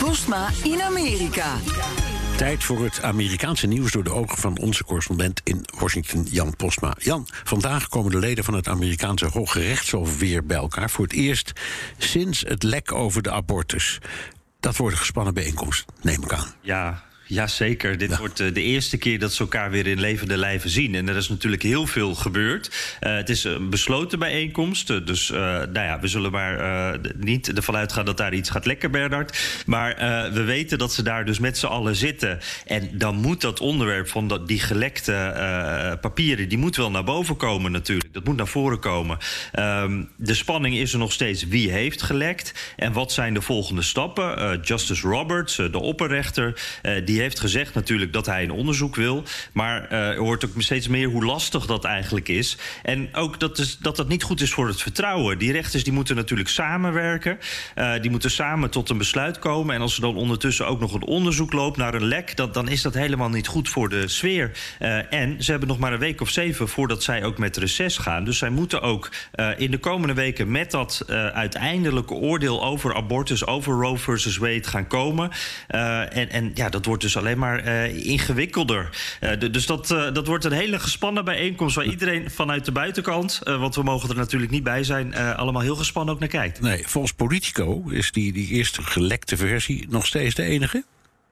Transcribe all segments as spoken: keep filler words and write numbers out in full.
Postma in Amerika. Tijd voor het Amerikaanse nieuws door de ogen van onze correspondent in Washington, Jan Postma. Jan, vandaag komen de leden van het Amerikaanse Hoge Rechtshof weer bij elkaar. Voor het eerst sinds het lek over de abortus. Dat wordt een gespannen bijeenkomst, neem ik aan. Ja. Jazeker, dit ja. wordt uh, de eerste keer dat ze elkaar weer in levende lijven zien. En er is natuurlijk heel veel gebeurd. Uh, het is een besloten bijeenkomst. Uh, dus uh, nou ja, we zullen maar uh, niet ervan uitgaan dat daar iets gaat lekken, Bernard. Maar uh, we weten dat ze daar dus met z'n allen zitten. En dan moet dat onderwerp van dat, die gelekte uh, papieren, die moet wel naar boven komen natuurlijk. Dat moet naar voren komen. Um, de spanning is er nog steeds wie heeft gelekt. En wat zijn de volgende stappen? Uh, Justice Roberts, uh, de opperrechter, uh, die heeft gezegd natuurlijk dat hij een onderzoek wil. Maar uh, er hoort ook steeds meer hoe lastig dat eigenlijk is. En ook dat, is, dat dat niet goed is voor het vertrouwen. Die rechters die moeten natuurlijk samenwerken. Uh, die moeten samen tot een besluit komen. En als er dan ondertussen ook nog een onderzoek loopt naar een lek, dat, dan is dat helemaal niet goed voor de sfeer. Uh, en ze hebben nog maar een week of zeven voordat zij ook met reces gaan. Dus zij moeten ook uh, in de komende weken met dat uh, uiteindelijke oordeel over abortus, over Roe versus Wade gaan komen. Uh, en, en ja, dat wordt dus alleen maar uh, ingewikkelder. Uh, d- dus dat, uh, dat wordt een hele gespannen bijeenkomst waar iedereen vanuit de buitenkant, uh, want we mogen er natuurlijk niet bij zijn, uh, allemaal heel gespannen ook naar kijkt. Nee, volgens Politico is die, die eerste gelekte versie nog steeds de enige?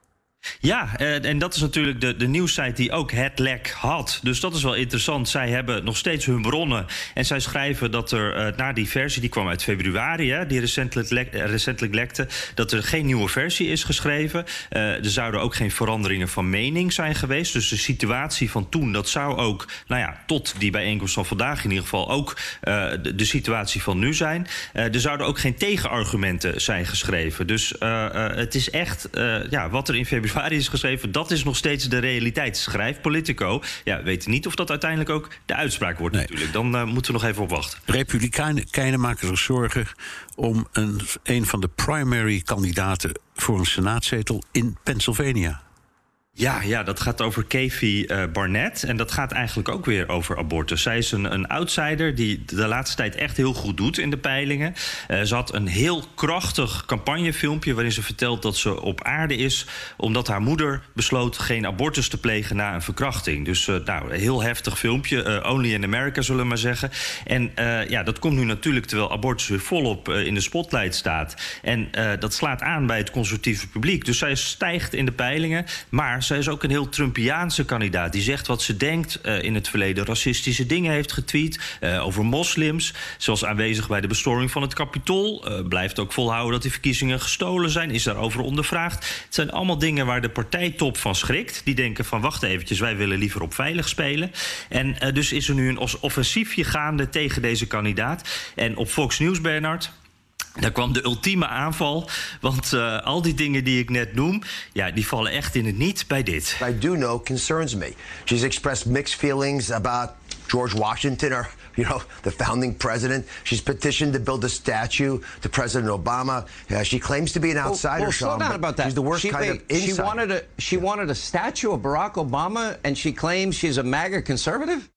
Ja, en dat is natuurlijk de, de nieuwssite die ook het lek had. Dus dat is wel interessant. Zij hebben nog steeds hun bronnen. En zij schrijven dat er uh, na die versie, die kwam uit februari, hè, die recentelijk, lek, recentelijk lekte, dat er geen nieuwe versie is geschreven. Uh, er zouden ook geen veranderingen van mening zijn geweest. Dus de situatie van toen, dat zou ook, nou ja, tot die bijeenkomst van vandaag in ieder geval ook uh, de, de situatie van nu zijn. Uh, er zouden ook geen tegenargumenten zijn geschreven. Dus uh, uh, het is echt, uh, ja, wat er in februari is geschreven, dat is nog steeds de realiteit. Schrijft Politico. Ja, we weten niet of dat uiteindelijk ook de uitspraak wordt, nee. natuurlijk. Dan uh, moeten we nog even op wachten. Republikeinen maken zich zorgen om een, een van de primary kandidaten voor een senaatzetel in Pennsylvania. Ja, ja, dat gaat over Keefe uh, Barnett. En dat gaat eigenlijk ook weer over abortus. Zij is een, een outsider die de laatste tijd echt heel goed doet in de peilingen. Uh, ze had een heel krachtig campagnefilmpje waarin ze vertelt dat ze op aarde is omdat haar moeder besloot geen abortus te plegen na een verkrachting. Dus uh, nou, een heel heftig filmpje. Uh, only in America, zullen we maar zeggen. En uh, ja, dat komt nu natuurlijk terwijl abortus weer volop uh, in de spotlight staat. En uh, dat slaat aan bij het conservatieve publiek. Dus zij stijgt in de peilingen, maar zij is ook een heel Trumpiaanse kandidaat. Die zegt wat ze denkt, uh, in het verleden racistische dingen heeft getweet uh, over moslims. Ze was aanwezig bij de bestorming van het Capitool. Uh, blijft ook volhouden dat die verkiezingen gestolen zijn. Is daarover ondervraagd. Het zijn allemaal dingen waar de partijtop van schrikt. Die denken van wacht eventjes, wij willen liever op veilig spelen. En uh, dus is er nu een offensiefje gaande tegen deze kandidaat. En op Fox News, Bernard, daar kwam de ultieme aanval, want uh, al die dingen die ik net noem, ja, die vallen echt in het niet bij dit. I do know concerns me. She's expressed mixed feelings about George Washington, or you know, the founding president. She's petitioned to build a statue to President Obama. Uh, she claims to be an outsider. Well, well, slow Sean, down about that. She's the worst she, kind wait, of insider. She wanted a she wanted a statue of Barack Obama, and she claims she's a MAGA conservative.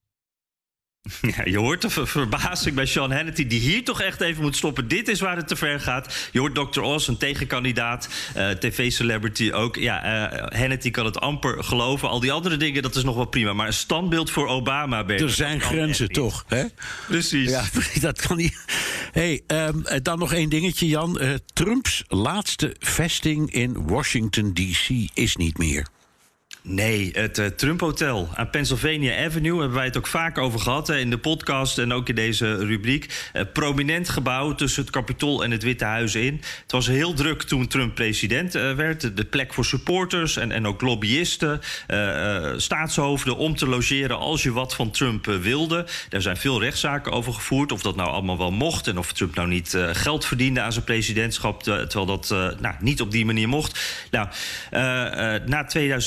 Ja, je hoort de ver- verbazing bij Sean Hannity, die hier toch echt even moet stoppen. Dit is waar het te ver gaat. Je hoort dokter Oz, een tegenkandidaat, uh, tv-celebrity ook. Ja, uh, Hannity kan het amper geloven. Al die andere dingen, dat is nog wel prima. Maar een standbeeld voor Obama, ben je. Er zijn grenzen toch, hè? Precies. Ja, dat kan niet. Hey, um, dan nog één dingetje, Jan. Uh, Trumps laatste vesting in Washington D C is niet meer. Nee, het uh, Trump Hotel aan Pennsylvania Avenue hebben wij het ook vaak over gehad, hè, in de podcast en ook in deze rubriek. Uh, prominent gebouw tussen het Capitool en het Witte Huis in. Het was heel druk toen Trump president uh, werd. De plek voor supporters en, en ook lobbyisten, uh, uh, staatshoofden om te logeren als je wat van Trump uh, wilde. Daar zijn veel rechtszaken over gevoerd, of dat nou allemaal wel mocht en of Trump nou niet uh, geld verdiende aan zijn presidentschap, uh, terwijl dat uh, nou, niet op die manier mocht. Nou, uh, uh, na tweeduizend twintig ging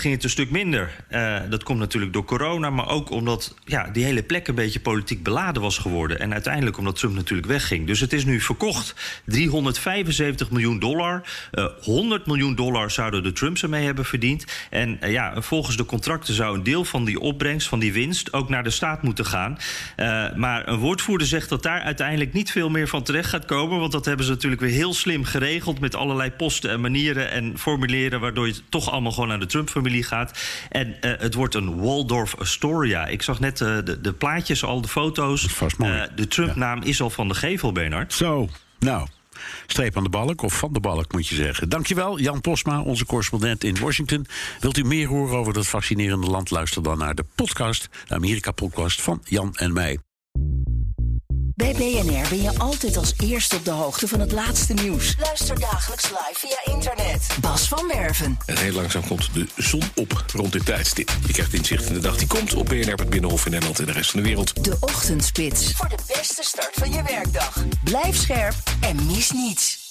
ging het een stuk minder. Uh, dat komt natuurlijk door corona, maar ook omdat ja, die hele plek een beetje politiek beladen was geworden. En uiteindelijk omdat Trump natuurlijk wegging. Dus het is nu verkocht. driehonderdvijfenzeventig miljoen dollar. Uh, honderd miljoen dollar zouden de Trumps ermee hebben verdiend. En uh, ja, volgens de contracten zou een deel van die opbrengst, van die winst, ook naar de staat moeten gaan. Uh, maar een woordvoerder zegt dat daar uiteindelijk niet veel meer van terecht gaat komen. Want dat hebben ze natuurlijk weer heel slim geregeld met allerlei posten en manieren en formuleren, waardoor je toch allemaal gewoon naar de Trump-familie gaat. En uh, het wordt een Waldorf Astoria. Ik zag net uh, de, de plaatjes al, de foto's. Vast mooi. Uh, de Trump-naam ja. is al van de gevel, Bernard. Zo, nou, streep aan de balk, of van de balk moet je zeggen. Dankjewel, Jan Posma, onze correspondent in Washington. Wilt u meer horen over dat fascinerende land? Luister dan naar de podcast, de Amerika-podcast van Jan en mij. Bij B N R ben je altijd als eerste op de hoogte van het laatste nieuws. Luister dagelijks live via internet. Bas van Werven. En heel langzaam komt de zon op rond dit tijdstip. Je krijgt inzicht in de dag die komt op B N R, het Binnenhof in Nederland en de rest van de wereld. De Ochtendspits. Voor de beste start van je werkdag. Blijf scherp en mis niets.